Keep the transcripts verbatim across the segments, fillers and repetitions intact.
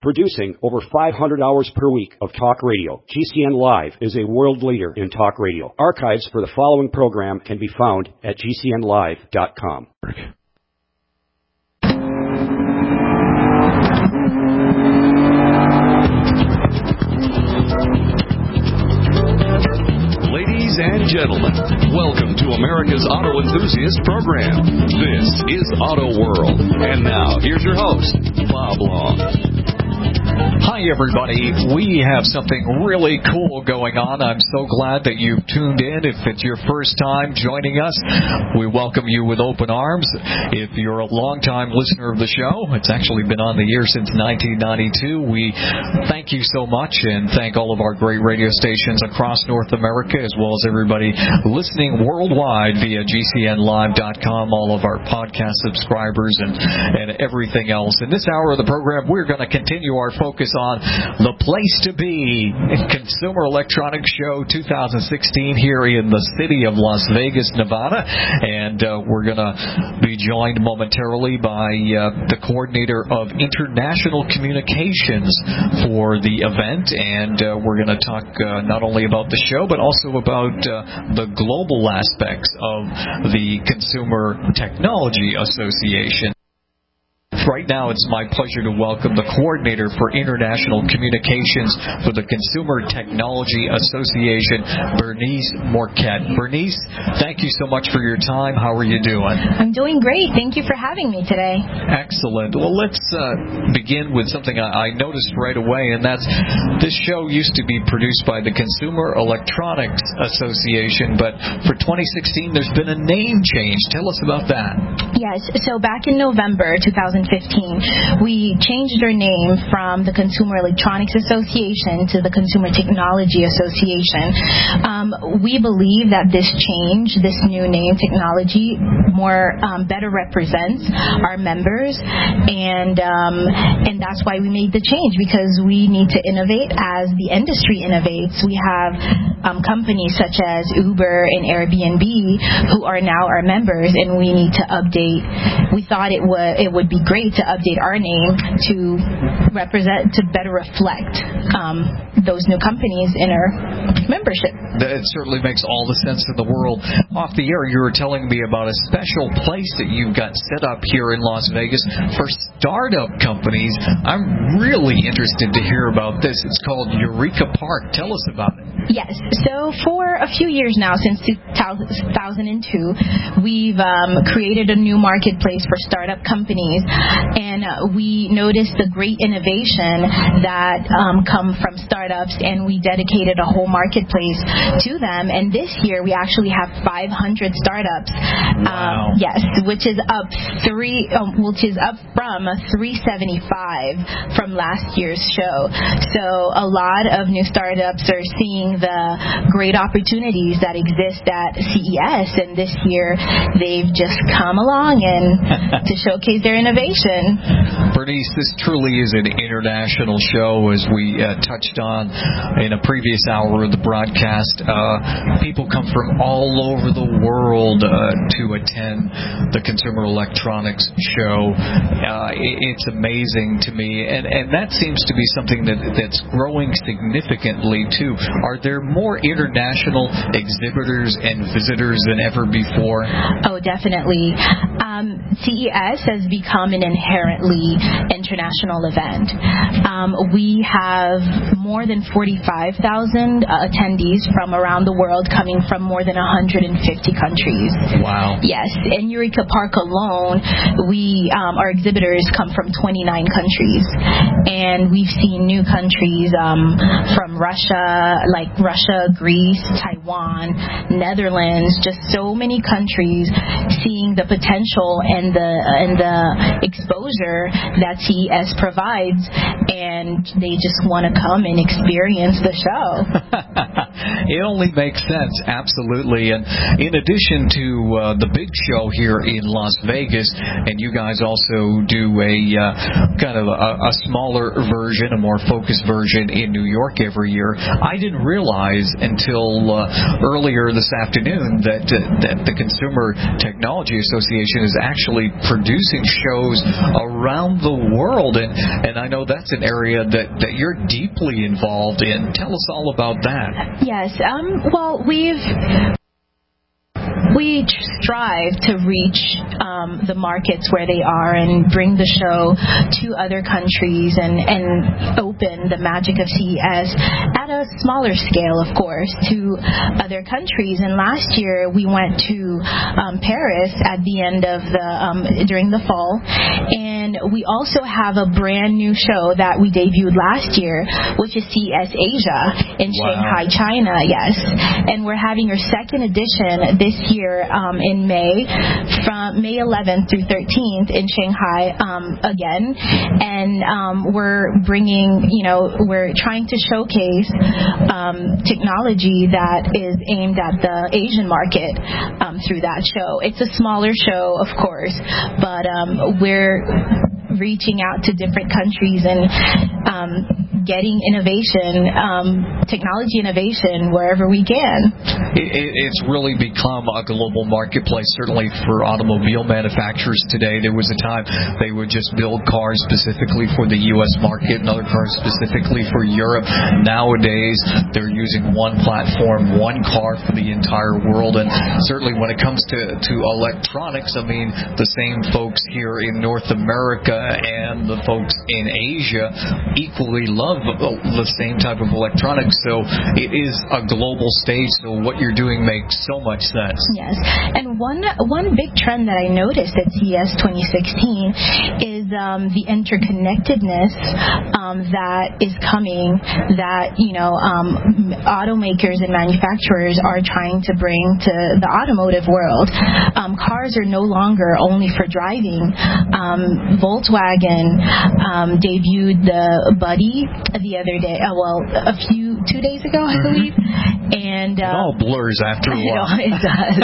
Producing over five hundred hours per week of talk radio, G C N Live is a world leader in talk radio. Archives for the following program can be found at G C N live dot com. Ladies and gentlemen, welcome to America's Auto Enthusiast Program. This is Auto World. And now, here's your host, Bob Long. Hi, everybody. We have something really cool going on. I'm so glad that you've tuned in. If it's your first time joining us, we welcome you with open arms. If you're a longtime listener of the show, it's actually been on the air since nineteen ninety-two. We thank you so much and thank all of our great radio stations across North America, as well as everybody listening worldwide via G C N live dot com, all of our podcast subscribers and, and everything else. In this hour of the program, we're going to continue our focus on the place to be, Consumer Electronics Show two thousand sixteen here in the city of Las Vegas, Nevada. And uh, we're going to be joined momentarily by uh, the coordinator of international communications for the event. And uh, we're going to talk uh, not only about the show, but also about uh, the global aspects of the Consumer Technology Association. Right now, it's my pleasure to welcome the coordinator for international communications for the Consumer Technology Association, Bernice Morquette. Bernice, thank you so much for your time. How are you doing? I'm doing great. Thank you for having me today. Excellent. Well, let's uh, begin with something I, I noticed right away, and that's this show used to be produced by the Consumer Electronics Association, but for twenty sixteen, there's been a name change. Tell us about that. Yes. So back in November twenty fifteen, we changed our name from the Consumer Electronics Association to the Consumer Technology Association. Um, we believe that this change, this new name, technology, more um, better represents our members, and um, and that's why we made the change, because we need to innovate as the industry innovates. We have um, companies such as Uber and Airbnb who are now our members, and we need to update. We thought it would it would be great to update our name to represent, to better reflect um, those new companies in our membership. That certainly makes all the sense in the world. Off the air, you were telling me about a special place that you've got set up here in Las Vegas for startup companies. I'm really interested to hear about this. It's called Eureka Park. Tell us about it. Yes. So for a few years now, since two thousand two, we've um, created a new marketplace for startup companies, and uh, we noticed the great innovation that um, come from startups, and we dedicated a whole marketplace to them. And this year, we actually have five hundred startups. Wow. Um, yes, which is up three, um, which is up from three seventy-five from last year's show. So a lot of new startups are seeing the great opportunities that exist at C E S, and this year they've just come along and to showcase their innovation. Bernice, this truly is an international show, as we uh, touched on in a previous hour of the broadcast. Uh, people come from all over the world uh, to attend the Consumer Electronics Show. Uh, it's amazing to me, and, and that seems to be something that, that's growing significantly too. Are there more international exhibitors and visitors than ever before? Oh, definitely. Um, C E S has become an inherently international event. Um, we have more than forty-five thousand uh, attendees from around the world, coming from more than one hundred fifty countries. Wow. Yes. In Eureka Park alone, we um, our exhibitors come from twenty-nine countries, and we've seen new countries um, from Russia, like Russia, Greece, Taiwan, Netherlands, just so many countries, seeing the potential and the and the exposure that C E S provides, and they just want to come and experience the show. It only makes sense, absolutely. And in addition to uh, the big show here in Las Vegas, and you guys also do a uh, kind of a, a smaller version, a more focused version in New York every year. I didn't realize until uh, earlier this afternoon that uh, that the Consumer Technology Association is actually producing shows around the world. And, and I know that's an area that, that you're deeply involved in. Tell us all about that. Yes. Um, well, we've... We strive to reach um, the markets where they are and bring the show to other countries and, and open the magic of C E S at a smaller scale, of course, to other countries. And last year we went to um, Paris at the end of the um, during the fall, and we also have a brand new show that we debuted last year, which is C E S Asia in wow. Shanghai, China. Yes, and we're having our second edition this year. Um, in May, from May eleventh through thirteenth in Shanghai um, again, and um, we're bringing, you know, we're trying to showcase um, technology that is aimed at the Asian market um, through that show. It's a smaller show, of course, but um, we're reaching out to different countries and um, getting innovation, um, technology innovation wherever we can. It, it, it's really become a global marketplace, certainly for automobile manufacturers today. There was a time they would just build cars specifically for the U S market and other cars specifically for Europe. Nowadays, they're using one platform, one car for the entire world. And certainly when it comes to, to electronics, I mean, the same folks here in North America and the folks in Asia equally love the same type of electronics. So it is a global stage, so what you're doing makes so much sense. Yes, and one one big trend that I noticed at C E S twenty sixteen is um, the interconnectedness um, that is coming, that, you know, um, automakers and manufacturers are trying to bring to the automotive world. Um, cars are no longer only for driving. Um, Volkswagen um, debuted the Buddy the other day, uh, well, a few, two days ago, I believe. And uh, it all blurs after a while. It does.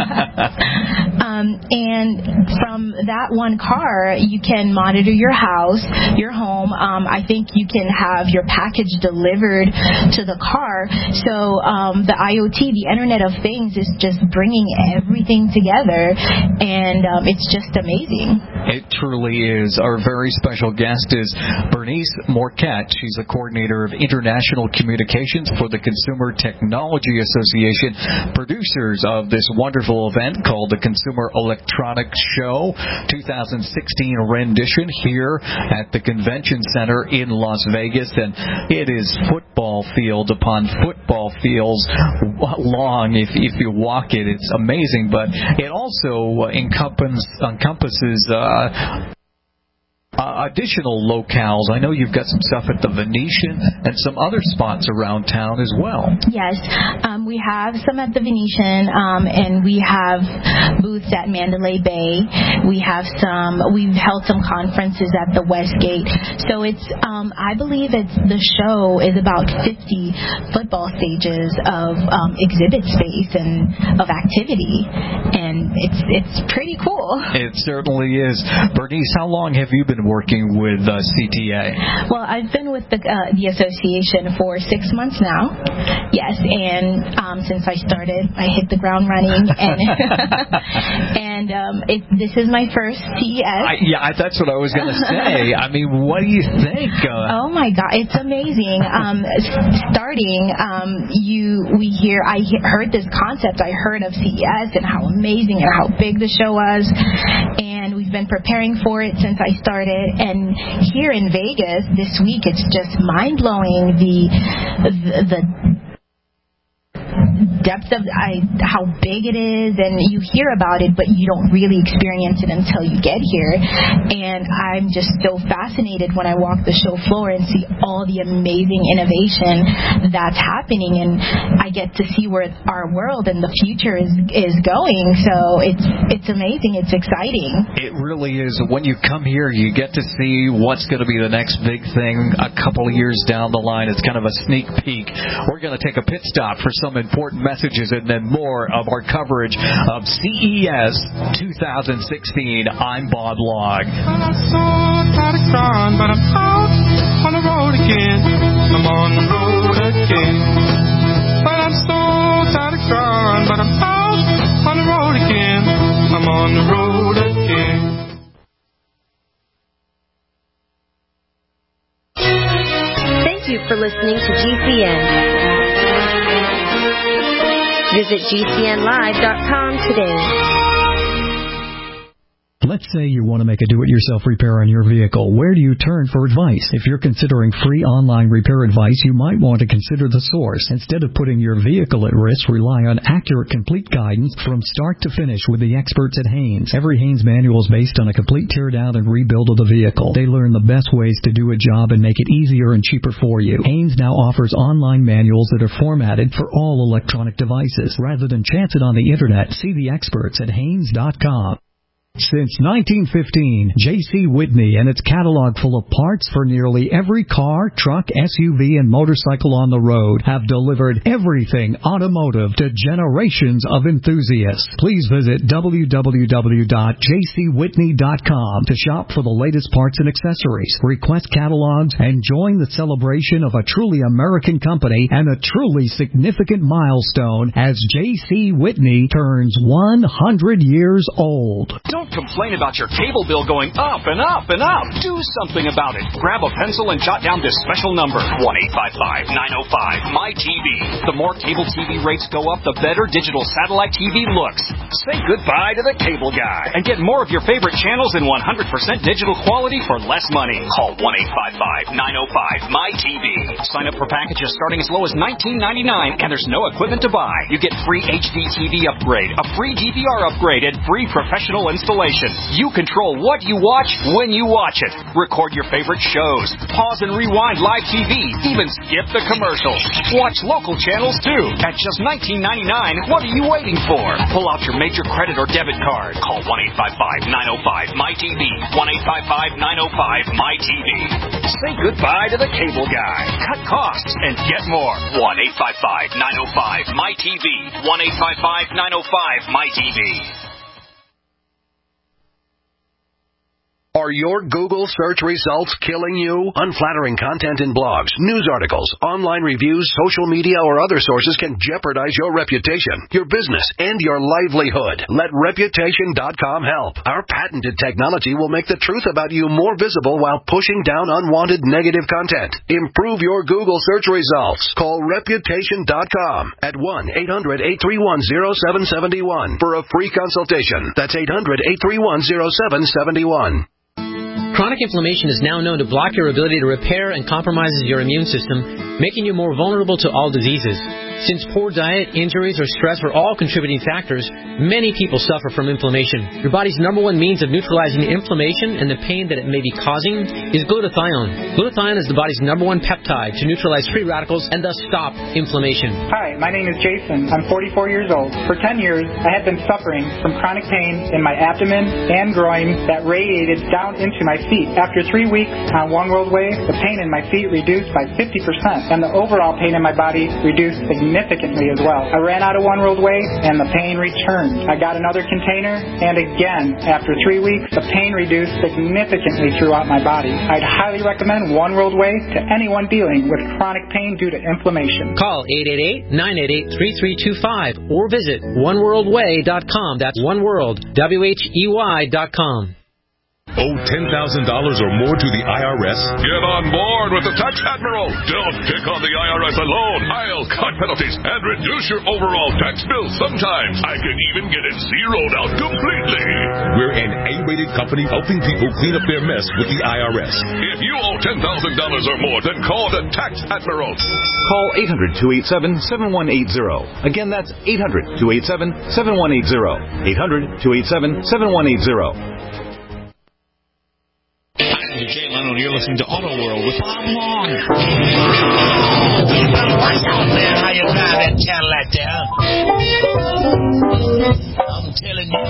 um, and from that one car, you can monitor your house, your home. Um, I think you can have your package delivered to the car. So um, the I O T, the Internet of Things, is just bringing everything together, and um, it's just amazing. It truly is. Our very special guest is Bernice Morquette. She's the coordinator of international communications for the Consumer Technology Association, producers of this wonderful event called the Consumer Electronics Show twenty sixteen rendition here at the Convention Center in Las Vegas. And it is football field upon football fields long. If, if you walk it, it's amazing. But it also encompasses, encompasses uh, Uh, additional locales. I know you've got some stuff at the Venetian and some other spots around town as well. Yes, um, we have some at the Venetian, um, and we have booths at Mandalay Bay. We have some. We've held some conferences at the Westgate. So it's. Um, I believe it's the show is about fifty football stages of um, exhibit space and of activity, and it's it's pretty cool. It certainly is. Bernice, how long have you been working with uh, C T A? Well, I've been with the uh, the association for six months now. Yes, and um, since I started, I hit the ground running, and and um, it, this is my first C E S. I, yeah, I, that's what I was going to say. I mean, what do you think? Uh, oh my God, it's amazing. Um, starting, um, you we hear I he- heard this concept. I heard of C E S and how amazing and how big the show was, and we've been preparing for it since I started. And here in Vegas this week, it's just mind-blowing the the, the depth of I, how big it is, and you hear about it, but you don't really experience it until you get here. And I'm just so fascinated when I walk the show floor and see all the amazing innovation that's happening, and I get to see where our world and the future is is going. So it's it's amazing. It's exciting. It really is. When you come here, you get to see what's going to be the next big thing a couple of years down the line. It's kind of a sneak peek. We're going to take a pit stop for some important messages and then more of our coverage of C E S twenty sixteen. I'm Bob Log. I'm so tired of crying, but I'm out on the road again. I'm on the road again. But I'm so tired of crying, but I'm out on the road again. I'm on the road again. you for listening to G C N. Visit G C N live dot com today. Let's say you want to make a do-it-yourself repair on your vehicle. Where do you turn for advice? If you're considering free online repair advice, you might want to consider The Source. Instead of putting your vehicle at risk, rely on accurate, complete guidance from start to finish with the experts at Haynes. Every Haynes manual is based on a complete teardown and rebuild of the vehicle. They learn the best ways to do a job and make it easier and cheaper for you. Haynes now offers online manuals that are formatted for all electronic devices. Rather than chance it on the internet, see the experts at Haynes dot com. Since nineteen fifteen, J C. Whitney and its catalog full of parts for nearly every car, truck, S U V, and motorcycle on the road have delivered everything automotive to generations of enthusiasts. Please visit w w w dot j c whitney dot com to shop for the latest parts and accessories, request catalogs, and join the celebration of a truly American company and a truly significant milestone as J C. Whitney turns one hundred years old. Don't complain about your cable bill going up and up and up. Do something about it. Grab a pencil and jot down this special number, one eight five five, nine oh five, M Y T V. The more cable T V rates go up, the better digital satellite T V looks. Say goodbye to the cable guy and get more of your favorite channels in one hundred percent digital quality for less money. Call one eight five five, nine oh five, M Y T V. Sign up for packages starting as low as nineteen ninety-nine, and there's no equipment to buy. You get free H D T V upgrade, a free D V R upgrade, and free professional installation. You control what you watch when you watch it. Record your favorite shows. Pause and rewind live T V. Even skip the commercials. Watch local channels too. At just nineteen ninety-nine, what are you waiting for? Pull out your major credit or debit card. Call one eight five five, nine oh five, M Y T V. one eight five five, nine oh five, M Y T V. Say goodbye to the cable guy. Cut costs and get more. one eight five five, nine oh five, M Y T V. one eight five five, nine oh five, M Y T V. Are your Google search results killing you? Unflattering content in blogs, news articles, online reviews, social media, or other sources can jeopardize your reputation, your business, and your livelihood. Let Reputation dot com help. Our patented technology will make the truth about you more visible while pushing down unwanted negative content. Improve your Google search results. Call Reputation dot com at one eight hundred, eight three one, oh seven seven one for a free consultation. That's eight hundred, eight three one, oh seven seven one. Chronic inflammation is now known to block your ability to repair and compromises your immune system, making you more vulnerable to all diseases. Since poor diet, injuries, or stress are all contributing factors, many people suffer from inflammation. Your body's number one means of neutralizing inflammation and the pain that it may be causing is glutathione. Glutathione is the body's number one peptide to neutralize free radicals and thus stop inflammation. Hi, my name is Jason. I'm forty-four years old. For ten years, I had been suffering from chronic pain in my abdomen and groin that radiated down into my feet. After three weeks on One World Way, the pain in my feet reduced by fifty percent, and the overall pain in my body reduced significantly as well. I ran out of One World Way, and the pain returned. I got another container, and again, after three weeks, the pain reduced significantly throughout my body. I'd highly recommend One World Way to anyone dealing with chronic pain due to inflammation. Call eight eight eight, nine eight eight, three three two five or visit one world way dot com. That's One World, W H E Y dot com. Owe ten thousand dollars or more to the I R S? Get on board with the Tax Admiral. Don't pick on the I R S alone. I'll cut penalties and reduce your overall tax bill. Sometimes I can even get it zeroed out completely. We're an A-rated company helping people clean up their mess with the I R S. If you owe ten thousand dollars or more, then call the Tax Admiral. Call eight hundred, two eight seven, seven one eight zero. Again, that's eight hundred, two eight seven, seven one eight zero. eight hundred, two eight seven, seven one eight zero. Jay Leno, you're listening to Auto World with Bob Long. What's up, man? How you drive that Cadillac there? I'm telling you.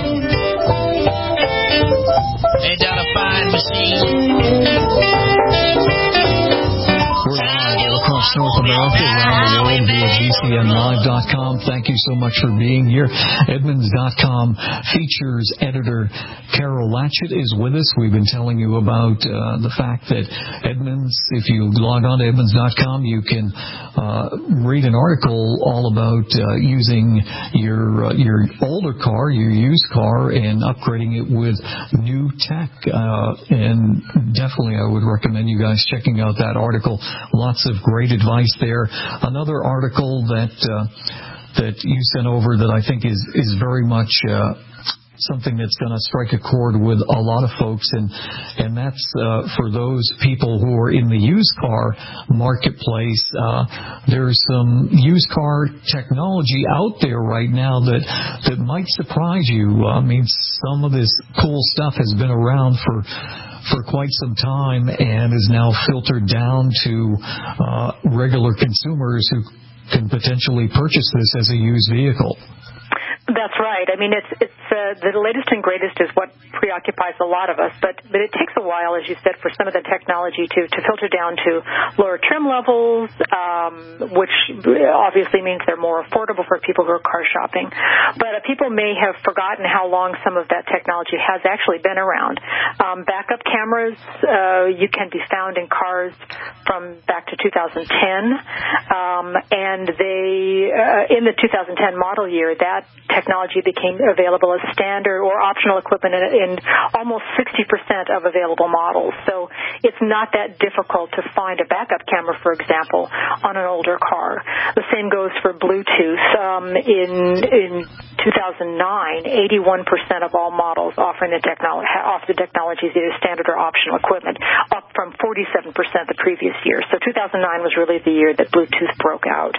Ain't that a fine machine? We're live across across North America, around the world via G C N live dot com. Thank you so much for being here. Edmunds dot com features editor Carol Latchett is with us. We've been telling you about uh, the fact that Edmunds, if you log on to Edmunds dot com, you can uh, read an article all about uh, using your uh, your older car, your used car, and upgrading it with new tech. Uh, and definitely I would recommend you guys checking out that article. Lots of great advice there. Another article that uh, that you sent over that I think is, is very much uh, something that's going to strike a chord with a lot of folks, and and that's uh, for those people who are in the used car marketplace. Uh, there's some used car technology out there right now that that might surprise you. I mean, some of this cool stuff has been around for for quite some time and is now filtered down to uh, regular consumers who can potentially purchase this as a used vehicle. That's right. I mean, it's it's uh, the latest and greatest is what preoccupies a lot of us, but but it takes a while, as you said, for some of the technology to, to filter down to lower trim levels, um, which obviously means they're more affordable for people who are car shopping. But uh, people may have forgotten how long some of that technology has actually been around. Um, backup cameras, uh, you can be found in cars from back to two thousand ten, um, and they uh, in the two thousand ten model year, that technology became available as standard or optional equipment in, in almost sixty percent of available models. So it's not that difficult to find a backup camera, for example, on an older car. The same goes for Bluetooth. Um, in in two thousand nine, eighty-one percent of all models offering the technology offer the technologies either standard or optional equipment, up from forty-seven percent the previous year. So two thousand nine was really the year that Bluetooth broke out,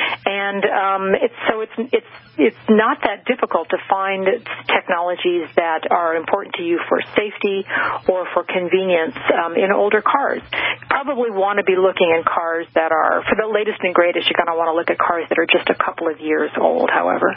and um, it's so it's it's it's not that difficult to find technologies that are important to you for safety or for convenience um, in older cars. You probably want to be looking in cars that are, for the latest and greatest, you're going to want to look at cars that are just a couple of years old, however.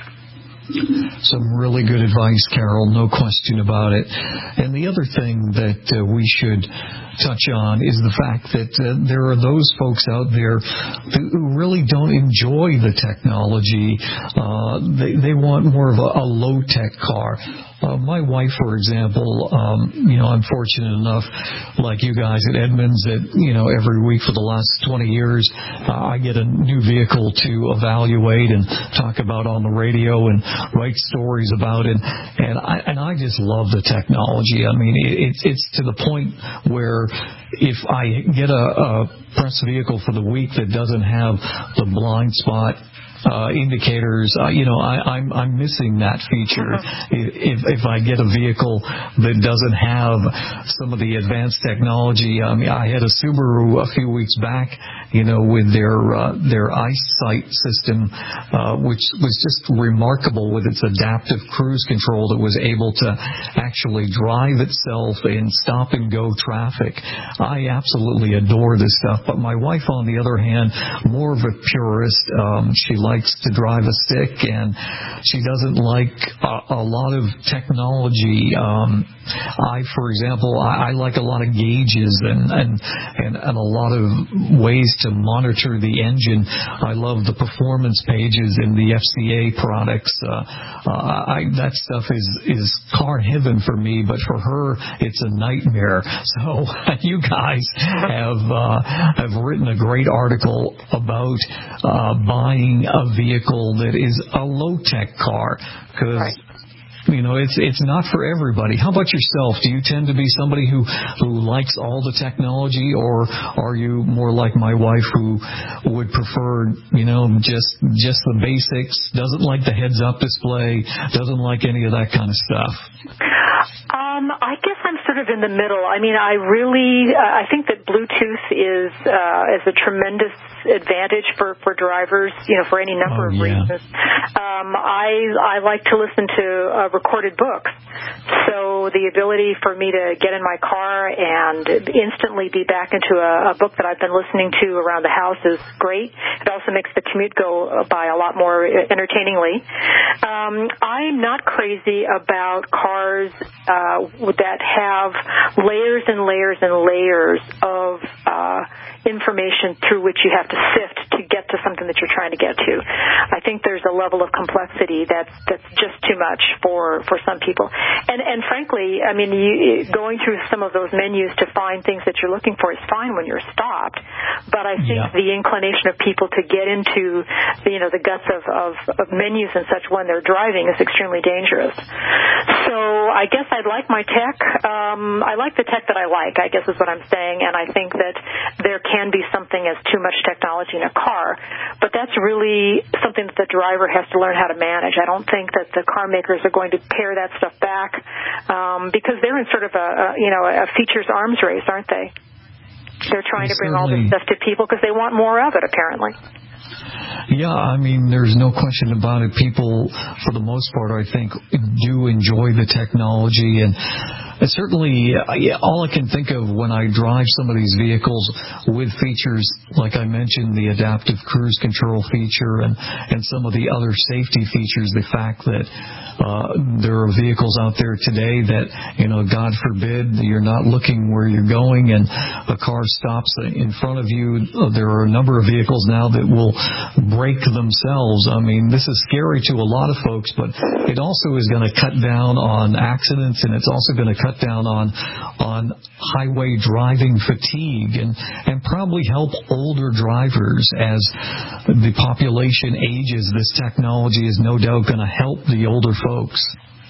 Some really good advice, Carol, no question about it. And the other thing that uh, we should touch on is the fact that uh, there are those folks out there who really don't enjoy the technology. Uh, they, they want more of a, a low-tech car. Uh, my wife, for example, um, you know, I'm fortunate enough, like you guys at Edmunds, that, you know, every week for the last twenty years, uh, I get a new vehicle to evaluate and talk about on the radio and write stories about it. And I, and I just love the technology. I mean, it, it's to the point where if I get a, a press vehicle for the week that doesn't have the blind spot Uh, indicators, uh, you know, I, I'm I'm missing that feature. If if I get a vehicle that doesn't have some of the advanced technology, I mean, I had a Subaru a few weeks back, you know, with their uh, their EyeSight system, uh, which was just remarkable with its adaptive cruise control that was able to actually drive itself in stop and go traffic. I absolutely adore this stuff. But my wife, on the other hand, more of a purist. Um, she likes to drive a stick, and she doesn't like a, a lot of technology. Um, I, for example, I, I like a lot of gauges and, and, and, and a lot of ways to monitor the engine. I love the performance pages in the F C A products. Uh, uh, I, that stuff is, is car heaven for me, but for her, it's a nightmare. So you guys have, uh, have written a great article about uh, buying a vehicle that is a low-tech car, because right. You know, it's it's not for everybody. How about yourself? Do you tend to be somebody who, who likes all the technology, or are you more like my wife who would prefer, you know, just just the basics, doesn't like the heads-up display, doesn't like any of that kind of stuff? Um, I guess I'm sort of in the middle. I mean, I really, uh, I think that Bluetooth is uh, is a tremendous advantage for, for drivers, you know, for any number oh, of yeah. reasons. Um, I I like to listen to uh, recorded books, so the ability for me to get in my car and instantly be back into a, a book that I've been listening to around the house is great. It also makes the commute go by a lot more entertainingly. Um, I'm not crazy about cars uh, that have layers and layers and layers of uh, information through which you have to sift to get to something that you're trying to get to. I think there's a level of complexity that's that's just too much for, for some people. And and frankly, I mean, you, going through some of those menus to find things that you're looking for is fine when you're stopped. But I think yeah. the inclination of people to get into, you know, the guts of, of, of menus and such when they're driving is extremely dangerous. So I guess I'd like my tech. Um, I like the tech that I like, I guess is what I'm saying. And I think that there can be something as too much technology in a car. But that's really something that the driver has to learn how to manage. I don't think that the car makers are going to pare that stuff back um, because they're in sort of a, a you know a features arms race, aren't they? They're trying to bring all this stuff to people because they want more of it, apparently. Yeah, I mean, there's no question about it. People, for the most part, I think, do enjoy the technology. And certainly, uh, all I can think of when I drive some of these vehicles with features, like I mentioned, the adaptive cruise control feature and, and some of the other safety features, the fact that uh, there are vehicles out there today that, you know, God forbid, you're not looking where you're going and a car stops in front of you. There are a number of vehicles now that will break themselves. I mean, this is scary to a lot of folks, but it also is going to cut down on accidents, and it's also going to cut down on on highway driving fatigue and, and probably help older drivers as the population ages. This technology is no doubt going to help the older folks.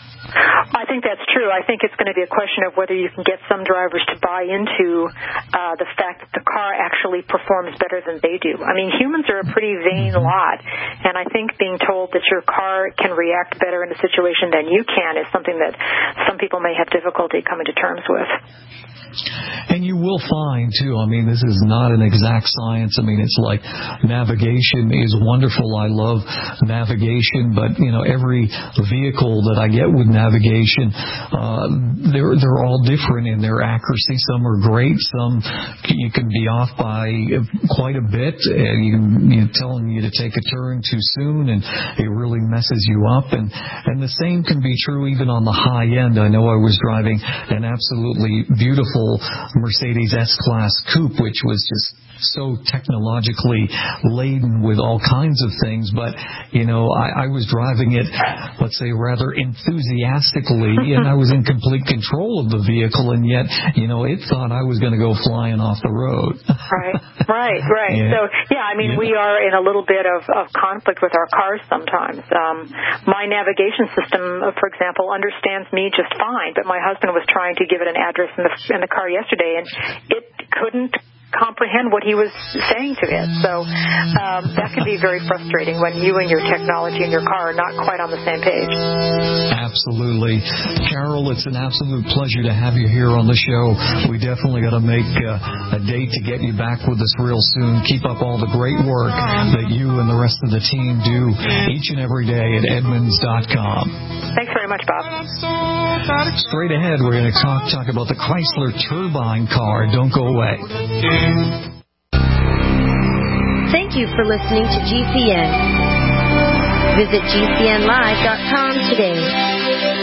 I think that's true. I think it's going to be a question of whether you can get some drivers to buy into uh, the fact that the car actually performs better than they do. I mean, humans are a pretty vain lot, and I think being told that your car can react better in a situation than you can is something that some people may have difficulty coming to terms with. And you will find, too, I mean, this is not an exact science. I mean, it's like navigation is wonderful. I love navigation, but, you know, every vehicle that I get with navigation, uh, they're, they're all different in their accuracy. Some are great. Some you can be off by quite a bit. And you can, you know, telling you to take a turn too soon, and it really messes you up. And, and the same can be true even on the high end. I know I was driving an absolutely beautiful Mercedes S-Class coupe, which was just so technologically laden with all kinds of things, but, you know, I, I was driving it, let's say, rather enthusiastically, and I was in complete control of the vehicle, and yet, you know, it thought I was going to go flying off the road. Right, right, right. Yeah. So, yeah, I mean, yeah. we are in a little bit of, of conflict with our cars sometimes. Um, my navigation system, for example, understands me just fine, but my husband was trying to give it an address in the, in the car yesterday, and it couldn't comprehend what he was saying to it. So um, that can be very frustrating when you and your technology and your car are not quite on the same page. Absolutely. Carol, it's an absolute pleasure to have you here on the show. We definitely got to make uh, a date to get you back with us real soon. Keep up all the great work that you and the rest of the team do each and every day at Edmunds dot com. Thanks very much, Bob. Straight ahead, we're going to talk, talk about the Chrysler Turbine car. Don't go away. Thank you for listening to G C N. Visit G C N live dot com today.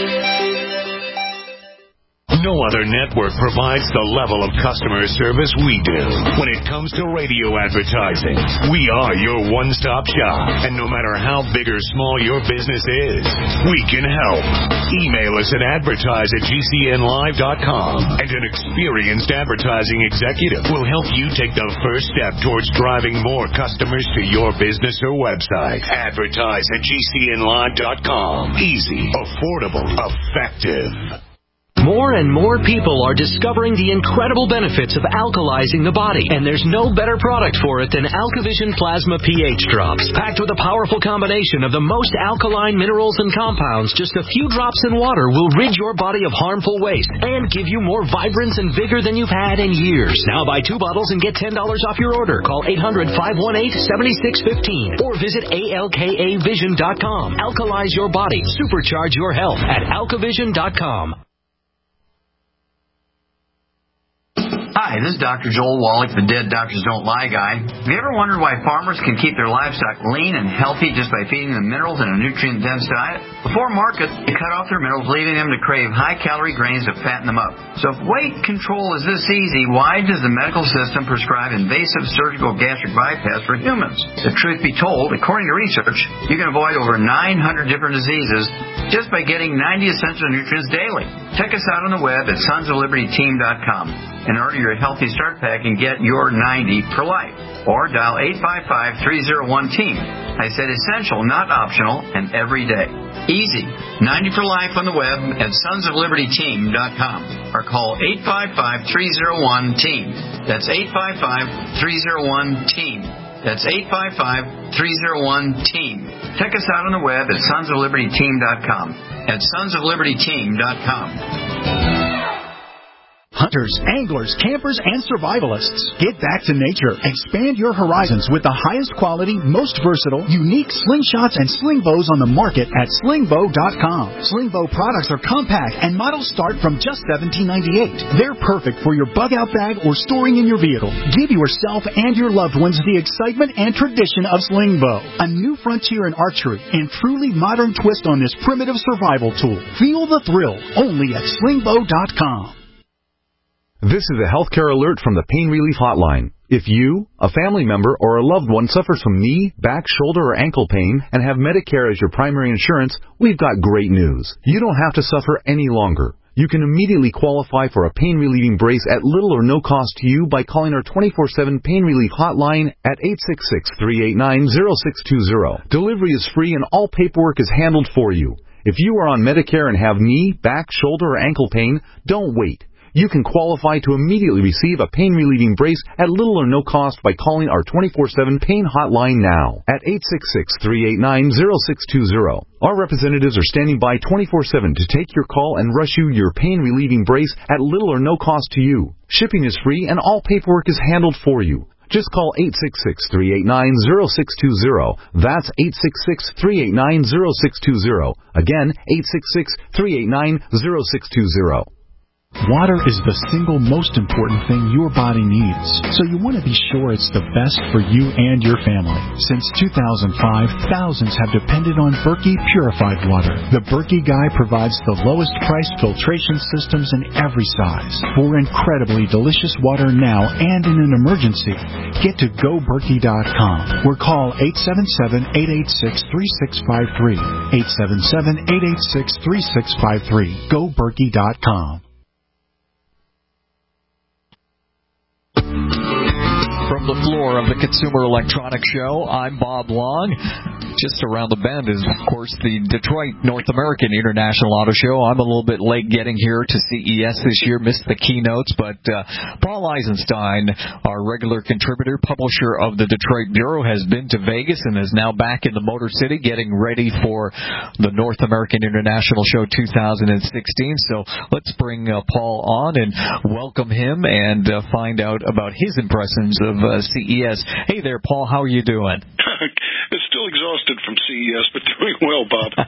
No other network provides the level of customer service we do. When it comes to radio advertising, we are your one-stop shop. And no matter how big or small your business is, we can help. Email us at advertise at G C N live dot com, and an experienced advertising executive will help you take the first step towards driving more customers to your business or website. Advertise at G C N live dot com. Easy, affordable, effective. More and more people are discovering the incredible benefits of alkalizing the body, and there's no better product for it than AlkaVision Plasma pH Drops. Packed with a powerful combination of the most alkaline minerals and compounds, just a few drops in water will rid your body of harmful waste and give you more vibrance and vigor than you've had in years. Now buy two bottles and get ten dollars off your order. Call eight hundred, five one eight, seven six one five or visit A L K A vision dot com. Alkalize your body. Supercharge your health at alka vision dot com. Hi, Hi, this is Doctor Joel Wallach, the Dead Doctors Don't Lie guy. Have you ever wondered why farmers can keep their livestock lean and healthy just by feeding them minerals in a nutrient-dense diet? Before market, they cut off their minerals, leaving them to crave high-calorie grains to fatten them up. So if weight control is this easy, why does the medical system prescribe invasive surgical gastric bypass for humans? The truth be told, according to research, you can avoid over nine hundred different diseases just by getting ninety essential nutrients daily. Check us out on the web at sons of liberty team dot com and order your Healthy Start Pack and get your ninety for life. Or dial eight five five, three oh one, team. I said essential, not optional, and every day. Easy. ninety for life on the web at sons of liberty team dot com or call eight five five, three oh one, team. That's eight five five, three oh one, team. That's eight five five, three oh one, team. Check us out on the web at sons of liberty team dot com. At sons of liberty team dot com. Hunters, anglers, campers, and survivalists. Get back to nature. Expand your horizons with the highest quality, most versatile, unique slingshots and sling bows on the market at sling bow dot com. Sling bow products are compact and models start from just seventeen ninety-eight. They're perfect for your bug out bag or storing in your vehicle. Give yourself and your loved ones the excitement and tradition of sling bow. A new frontier in archery and truly modern twist on this primitive survival tool. Feel the thrill only at sling bow dot com. This is a healthcare alert from the Pain Relief Hotline. If you, a family member, or a loved one suffers from knee, back, shoulder, or ankle pain and have Medicare as your primary insurance, we've got great news. You don't have to suffer any longer. You can immediately qualify for a pain-relieving brace at little or no cost to you by calling our twenty-four seven Pain Relief Hotline at eight six six, three eight nine, zero six two zero. Delivery is free and all paperwork is handled for you. If you are on Medicare and have knee, back, shoulder, or ankle pain, don't wait. You can qualify to immediately receive a pain-relieving brace at little or no cost by calling our twenty-four seven Pain Hotline now at eight six six, three eight nine, zero six two zero. Our representatives are standing by twenty-four seven to take your call and rush you your pain-relieving brace at little or no cost to you. Shipping is free and all paperwork is handled for you. Just call eight six six, three eight nine, zero six two zero. That's eight six six, three eight nine, zero six two zero. Again, eight six six, three eight nine, zero six two zero. Water is the single most important thing your body needs, so you want to be sure it's the best for you and your family. Since two thousand five, thousands have depended on Berkey Purified Water. The Berkey Guy provides the lowest priced filtration systems in every size. For incredibly delicious water now and in an emergency, get to go berkey dot com or call eight seven seven, eight eight six, three six five three. eight seven seven, eight eight six, three six five three. go berkey dot com. From the floor of the Consumer Electronics Show, I'm Bob Long. Just around the bend is, of course, the Detroit North American International Auto Show. I'm a little bit late getting here to C E S this year, missed the keynotes, but uh, Paul Eisenstein, our regular contributor, publisher of the Detroit Bureau, has been to Vegas and is now back in the Motor City getting ready for the North American International Show two thousand sixteen. So let's bring uh, Paul on and welcome him and uh, find out about his impressions of uh, C E S. Hey there, Paul. How are you doing? It's still exhausted from C E S, but doing well,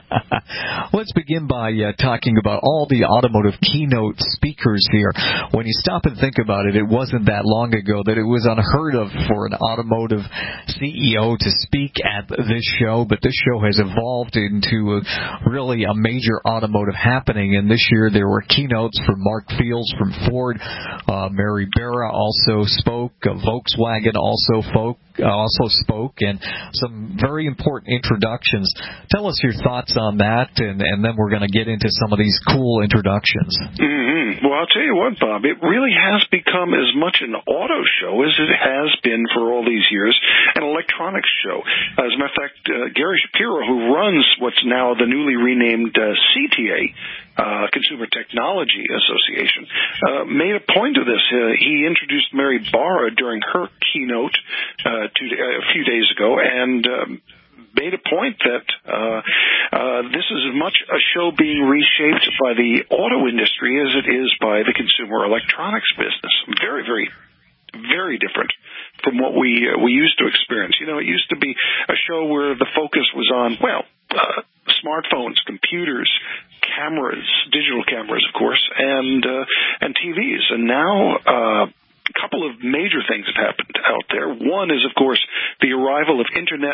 Bob. Let's begin by uh, talking about all the automotive keynote speakers here. When you stop and think about it, it wasn't that long ago that it was unheard of for an automotive C E O to speak at this show, but this show has evolved into a, really a major automotive happening, and this year there were keynotes from Mark Fields from Ford, uh, Mary Barra also spoke, uh, Volkswagen also spoke, uh, also spoke, and some very important introductions. Tell us your thoughts on that, and, and then we're going to get into some of these cool introductions. Mm-hmm. Well, I'll tell you what, Bob, it really has become as much an auto show as it has been for all these years, an electronics show. As a matter of fact, uh, Gary Shapiro, who runs what's now the newly renamed uh, C T A, uh, Consumer Technology Association, uh, made a point of this. Uh, he introduced Mary Barra during her keynote uh, two, uh, a few days ago, and um, made a point that uh, uh, this is as much a show being reshaped by the auto industry as it is by the consumer electronics business. Very, very, very different from what we uh, we used to experience. You know, it used to be a show where the focus was on, well, uh, smartphones, computers, cameras, digital cameras, of course, and uh, and T Vs. And now uh, a couple of major things have happened out there. One is, of course, the arrival of Internet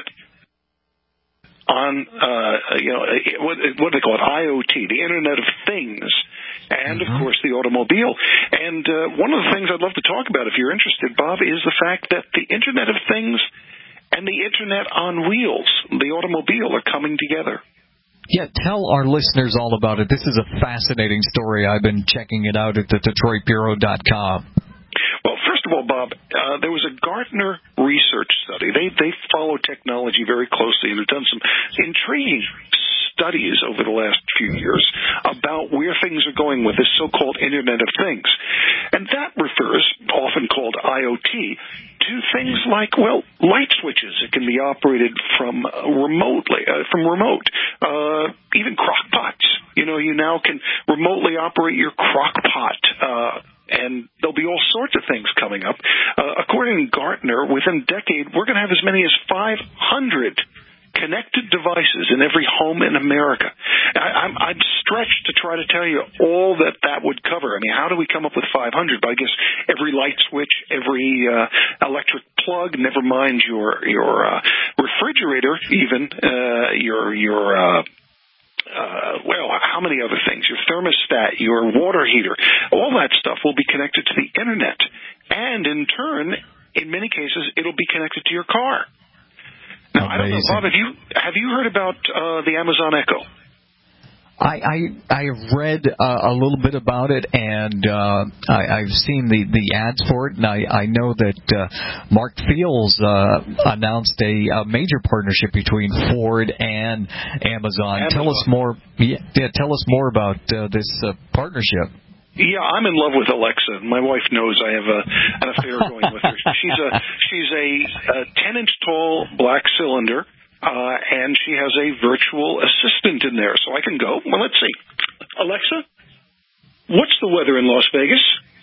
on, uh, you know, what, what do they call it, I O T, the Internet of Things, and, mm-hmm. of course, the automobile. And uh, one of the things I'd love to talk about, if you're interested, Bob, is the fact that the Internet of Things and the Internet on wheels, the automobile, are coming together. Yeah, tell our listeners all about it. This is a fascinating story. I've been checking it out at the Detroit Bureau dot com. Well, first of all, Bob, uh, there was a Gartner research study. They they follow technology very closely and have done some intriguing studies over the last few years about where things are going with this so-called Internet of Things. And that refers, often called I O T, to things like, well, light switches that can be operated from uh, remotely, uh, from remote, uh, even crock pots. You know, you now can remotely operate your crock pot, uh, and there'll be all sorts of things coming up. Uh, according to Gartner, within a decade, we're going to have as many as five hundred connected devices in every home in America. I, I'm, I'm stretched to try to tell you all that that would cover. I mean, how do we come up with five hundred? But I guess every light switch, every uh, electric plug, never mind your your uh, refrigerator, even uh, your your. Uh, Uh, well, how many other things? Your thermostat, your water heater, all that stuff will be connected to the Internet. And in turn, in many cases, it'll be connected to your car. Now, Amazing. I don't know, Bob, have you, have you heard about uh, the Amazon Echo? I, I I have read uh, a little bit about it, and uh, I, I've seen the, the ads for it, and I, I know that uh, Mark Fields uh, announced a, a major partnership between Ford and Amazon. Amazon. Tell us more. Yeah, yeah, tell us more about uh, this uh, partnership. Yeah, I'm in love with Alexa. My wife knows I have a, an affair going with her. She's a she's a, a ten inch tall black cylinder. Uh, and she has a virtual assistant in there, so I can go. Well, let's see. Alexa, what's the weather in Las Vegas?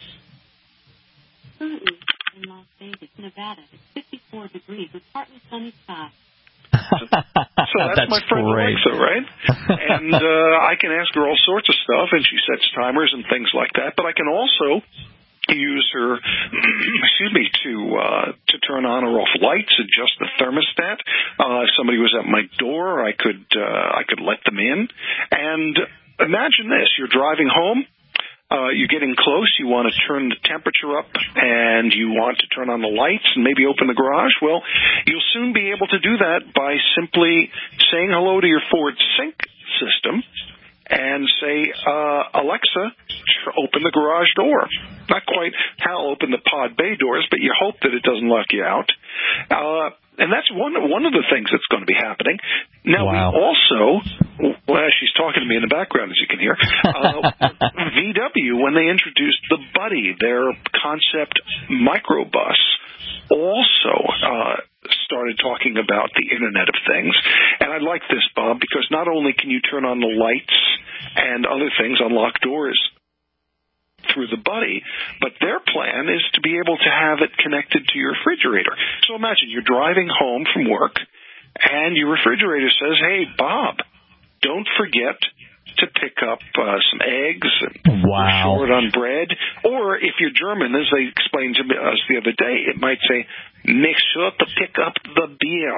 Currently in Las Vegas, Nevada, it's fifty-four degrees with partly sunny skies. So, so that's, that's my friend great. Alexa, right? And uh, I can ask her all sorts of stuff, and she sets timers and things like that. But I can also use her, excuse me, to uh, to turn on or off lights, adjust the thermostat. Uh, if somebody was at my door, I could uh, I could let them in. And imagine this: you're driving home, uh, you're getting close, you want to turn the temperature up, and you want to turn on the lights and maybe open the garage. Well, you'll soon be able to do that by simply saying hello to your Ford Sync system and say, uh, Alexa, open the garage door. Not quite how open the pod bay doors, but you hope that it doesn't lock you out. Uh, and that's one one of the things that's going to be happening. Now, wow. we also, well, she's talking to me in the background, as you can hear, uh, V W, when they introduced the Buddy, their concept microbus, also uh, started talking about the Internet of Things. And I like this, Bob, because not only can you turn on the lights and other things, unlock doors through the Buddy, but their plan is to be able to have it connected to your refrigerator. So imagine you're driving home from work, and your refrigerator says, hey, Bob, don't forget to pick up uh, some eggs and wow. short on bread. Or if you're German, as they explained to us the other day, it might say, make sure to pick up the beer.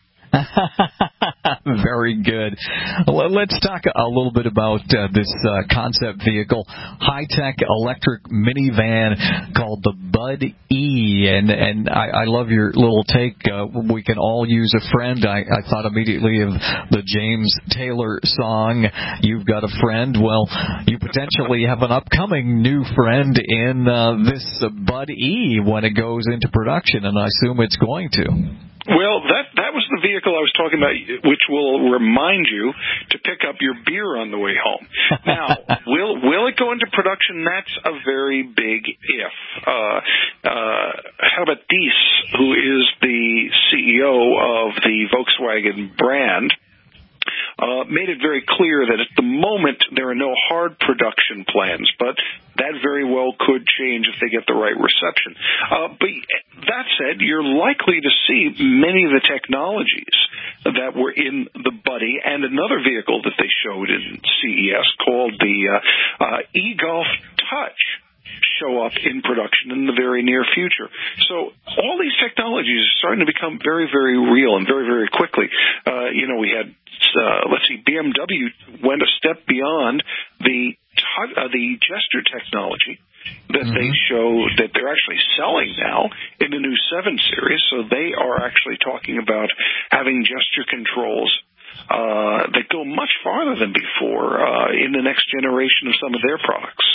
Very good. Well, let's talk a little bit about uh, this uh, concept vehicle, high-tech electric minivan called the Bud E. And and I, I love your little take. Uh, we can all use a friend. I, I thought immediately of the James Taylor song, You've Got a Friend. Well, you potentially have an upcoming new friend in uh, this uh, Bud E when it goes into production, and I assume it's going to. Well, that that was the vehicle I was talking about, which will remind you to pick up your beer on the way home. Now, will will it go into production? That's a very big if. Uh, uh, Herbert Diess, who is the C E O of the Volkswagen brand, Uh, made it very clear that at the moment there are no hard production plans, but that very well could change if they get the right reception. Uh, but that said, you're likely to see many of the technologies that were in the Buddy and another vehicle that they showed in C E S called the uh, uh, e-Golf Touch. show up in production in the very near future. So all these technologies are starting to become very, very real and very, very quickly. Uh, you know, we had, uh, let's see, B M W went a step beyond the uh, the gesture technology that mm-hmm. they show that they're actually selling now in the new seven series. So they are actually talking about having gesture controls uh, that go much farther than before uh, in the next generation of some of their products.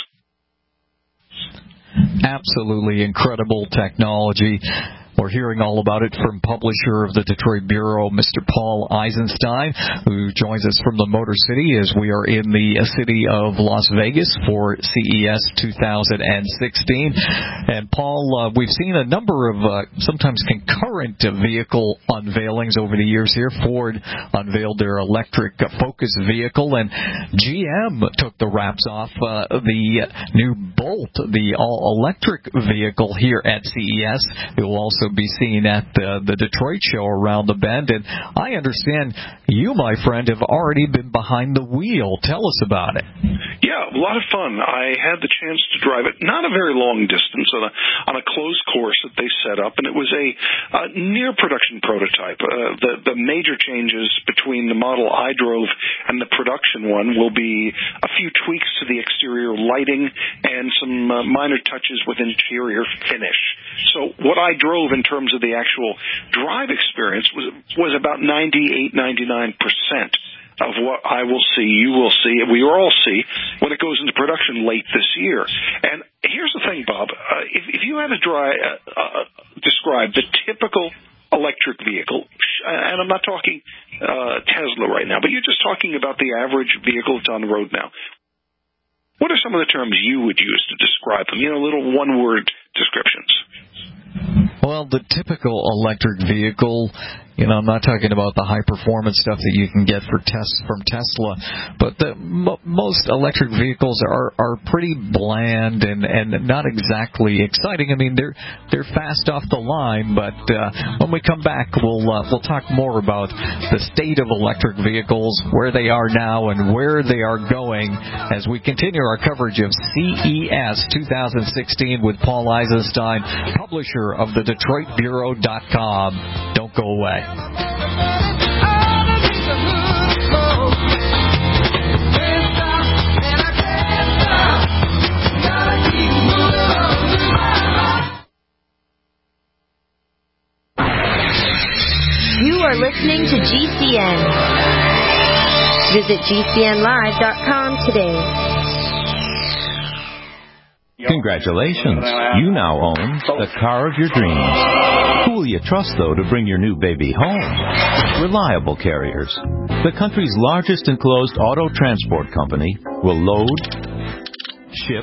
Absolutely incredible technology. We're hearing all about it from publisher of the Detroit Bureau, Mister Paul Eisenstein, who joins us from the Motor City as we are in the city of Las Vegas for C E S two thousand sixteen. And Paul, uh, we've seen a number of uh, sometimes concurrent vehicle unveilings over the years here. Ford unveiled their electric Focus vehicle, and G M took the wraps off uh, the new Bolt, the all-electric vehicle here at C E S. It will also be seen at the, the Detroit show around the bend. And I understand you, my friend, have already been behind the wheel. Tell us about it. Yeah, a lot of fun. I had the chance to drive it, not a very long distance, on a, on a closed course that they set up, and it was a, a near-production prototype. Uh, the, the major changes between the model I drove and the production one will be a few tweaks to the exterior lighting and some uh, minor touches with interior finish. So what I drove in terms of the actual drive experience was was about ninety-eight, ninety-nine percent of what I will see, you will see, and we all see when it goes into production late this year. And here's the thing, Bob. Uh, if, if you had to dry, uh, uh, describe the typical electric vehicle, and I'm not talking uh, Tesla right now, but you're just talking about the average vehicle that's on the road now, what are some of the terms you would use to describe them? You know, little one-word descriptions. Well, the typical electric vehicle, you know, I'm not talking about the high-performance stuff that you can get for tests from Tesla, but the, m- most electric vehicles are, are pretty bland and, and not exactly exciting. I mean, they're they're fast off the line, but uh, when we come back, we'll uh, we'll talk more about the state of electric vehicles, where they are now, and where they are going as we continue our coverage of C E S twenty sixteen with Paul Eisenstein, publisher of the Detroit Bureau dot com. Don't go away. You are listening to G C N. Visit G C N live dot com today. Congratulations. You now own the car of your dreams. Who will you trust, though, to bring your new baby home? Reliable Carriers, the country's largest enclosed auto transport company, will load, ship,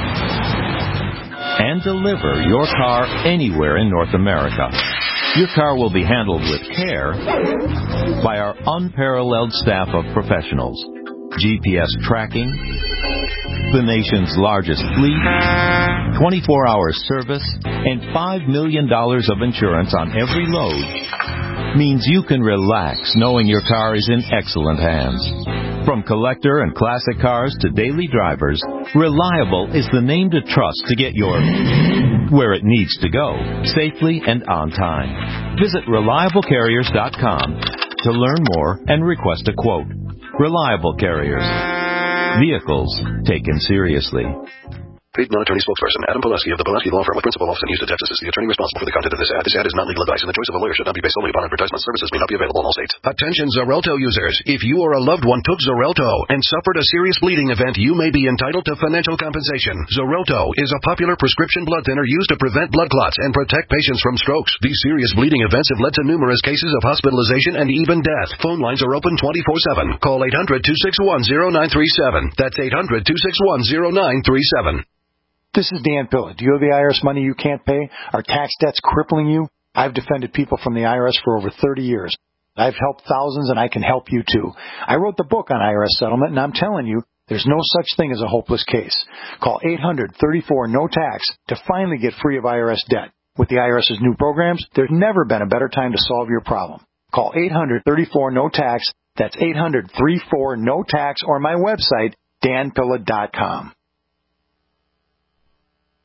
and deliver your car anywhere in North America. Your car will be handled with care by our unparalleled staff of professionals. G P S tracking, the nation's largest fleet, twenty-four hour service, and five million dollars of insurance on every load means you can relax knowing your car is in excellent hands. From collector and classic cars to daily drivers, Reliable is the name to trust to get your where it needs to go, safely and on time. Visit reliable carriers dot com to learn more and request a quote. Reliable Carriers. Vehicles taken seriously. Paid non-attorney spokesperson Adam Pulaski of the Pulaski Law Firm with principal office in Houston, Texas is the attorney responsible for the content of this ad. This ad is not legal advice, and the choice of a lawyer should not be based solely upon advertisement. Services may not be available in all states. Attention Xarelto users. If you or a loved one took Xarelto and suffered a serious bleeding event, you may be entitled to financial compensation. Xarelto is a popular prescription blood thinner used to prevent blood clots and protect patients from strokes. These serious bleeding events have led to numerous cases of hospitalization and even death. Phone lines are open twenty-four seven. Call eight hundred, two six one, zero nine three seven. That's eight hundred, two six one, zero nine three seven. This is Dan Pilla. Do you have the I R S money you can't pay? Are tax debts crippling you? I've defended people from the I R S for over thirty years. I've helped thousands, and I can help you too. I wrote the book on I R S settlement, and I'm telling you, there's no such thing as a hopeless case. Call eight hundred, thirty-four, no tax to finally get free of I R S debt. With the IRS's new programs, there's never been a better time to solve your problem. Call eight hundred, thirty-four, no tax. That's eight hundred, thirty-four, no tax, or my website, dan pilla dot com.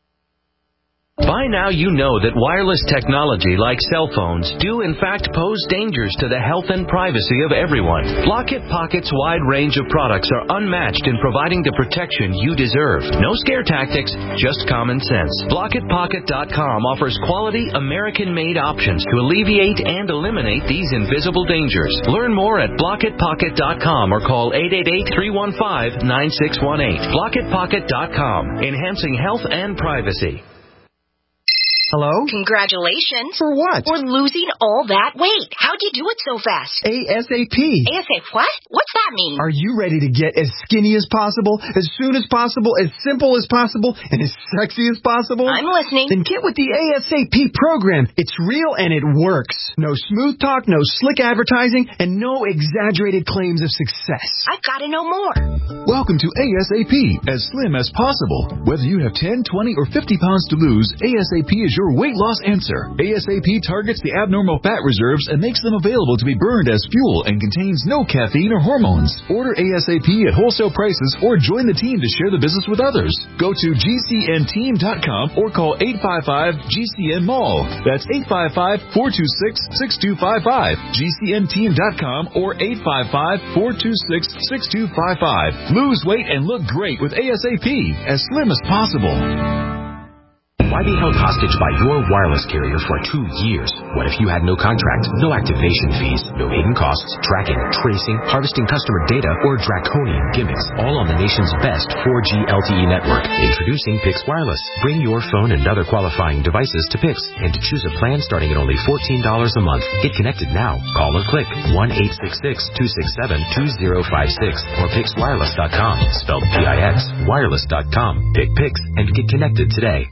By now you know that wireless technology like cell phones do in fact pose dangers to the health and privacy of everyone. Blockit Pocket's wide range of products are unmatched in providing the protection you deserve. No scare tactics, just common sense. Blockit Pocket dot com offers quality American-made options to alleviate and eliminate these invisible dangers. Learn more at Blockit Pocket dot com or call eight eight eight, three one five, nine six one eight. Blockit Pocket dot com, enhancing health and privacy. Hello? Congratulations. For what? For losing all that weight. How'd you do it so fast? ASAP. ASAP what? What's that mean? Are you ready to get as skinny as possible, as soon as possible, as simple as possible, and as sexy as possible? I'm listening. Then get with the ASAP program. It's real and it works. No smooth talk, no slick advertising, and no exaggerated claims of success. I've got to know more. Welcome to ASAP, as slim as possible. Whether you have ten, twenty, or fifty pounds to lose, ASAP is your your weight loss answer. ASAP targets the abnormal fat reserves and makes them available to be burned as fuel and contains no caffeine or hormones. Order ASAP at wholesale prices or join the team to share the business with others. Go to G C N team dot com or call eight five five G C N mall. That's eight five five, four two six, six two five five. G C N team dot com or eight five five, four two six, six two five five. Lose weight and look great with ASAP, as slim as possible. Why be held hostage by your wireless carrier for two years? What if you had no contract, no activation fees, no hidden costs, tracking, tracing, harvesting customer data, or draconian gimmicks, all on the nation's best four G L T E network? Introducing Pix Wireless. Bring your phone and other qualifying devices to Pix and to choose a plan starting at only fourteen dollars a month. Get connected now. Call or click one eight six six, two six seven, two zero five six or Pix Wireless dot com. Spelled P I X, wireless dot com. Pick Pix and get connected today.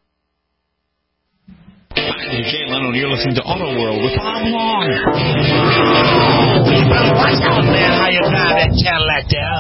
I'm Jay Leno, and you're listening to Auto World with Bob Long. Well, watch out, man, how you drive that Cadillac there.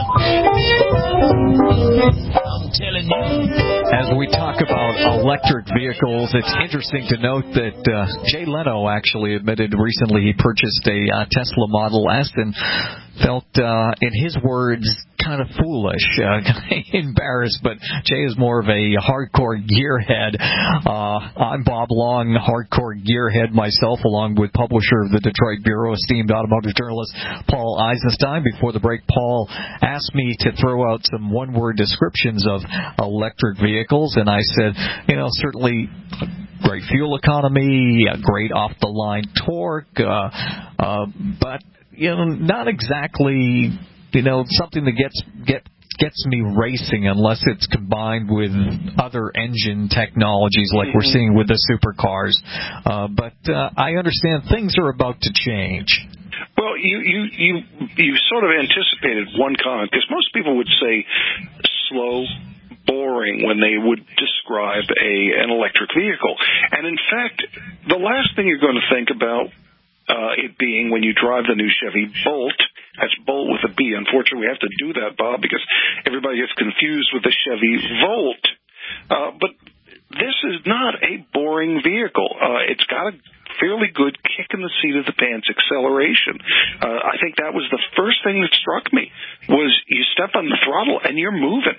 I'm telling you. As we talk about electric vehicles, it's interesting to note that uh, Jay Leno actually admitted recently he purchased a uh, Tesla Model S and felt, uh, in his words, kind of foolish, uh, embarrassed, but Jay is more of a hardcore gearhead. Uh, I'm Bob Long, hardcore gearhead myself, along with publisher of the Detroit Bureau, esteemed automotive journalist Paul Eisenstein. Before the break, Paul asked me to throw out some one-word descriptions of electric vehicles, and I said, you know, certainly great fuel economy, great off-the-line torque, uh, uh, but you know, not exactly, you know, something that gets get gets me racing unless it's combined with other engine technologies like mm-hmm. we're seeing with the supercars. Uh, but uh, I understand things are about to change. Well, you you you you sort of anticipated one comment, because most people would say slow, boring when they would describe a an electric vehicle, and in fact, the last thing you're going to think about Uh, it being when you drive the new Chevy Bolt. That's Bolt with a B. Unfortunately, we have to do that, Bob, because everybody gets confused with the Chevy Volt. Uh, but this is not a boring vehicle. Uh, it's got a fairly good kick in the seat of the pants acceleration. Uh, I think that was the first thing that struck me, was you step on the throttle and you're moving.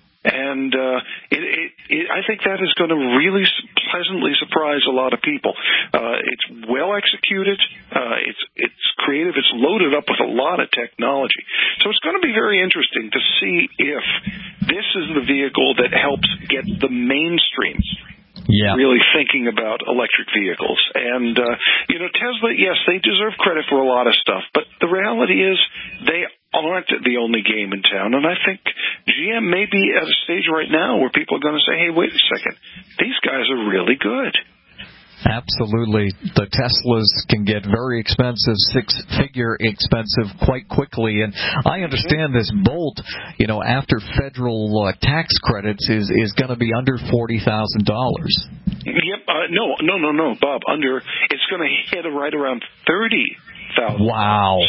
And uh, it, it, it, I think that is going to really pleasantly surprise a lot of people. Uh, it's well executed. Uh, it's it's creative. It's loaded up with a lot of technology. So it's going to be very interesting to see if this is the vehicle that helps get the mainstream yeah. really thinking about electric vehicles. And, uh, you know, Tesla, yes, they deserve credit for a lot of stuff. But the reality is they aren't the only game in town, and I think G M may be at a stage right now where people are going to say, hey, wait a second, these guys are really good. Absolutely. The Teslas can get very expensive, six-figure expensive quite quickly. And I understand this Bolt, you know, after federal uh, tax credits is, is going to be under forty thousand dollars. Yep. Uh, no, no, no, no, Bob. Under, it's going to hit right around thirty thousand dollars. Wow.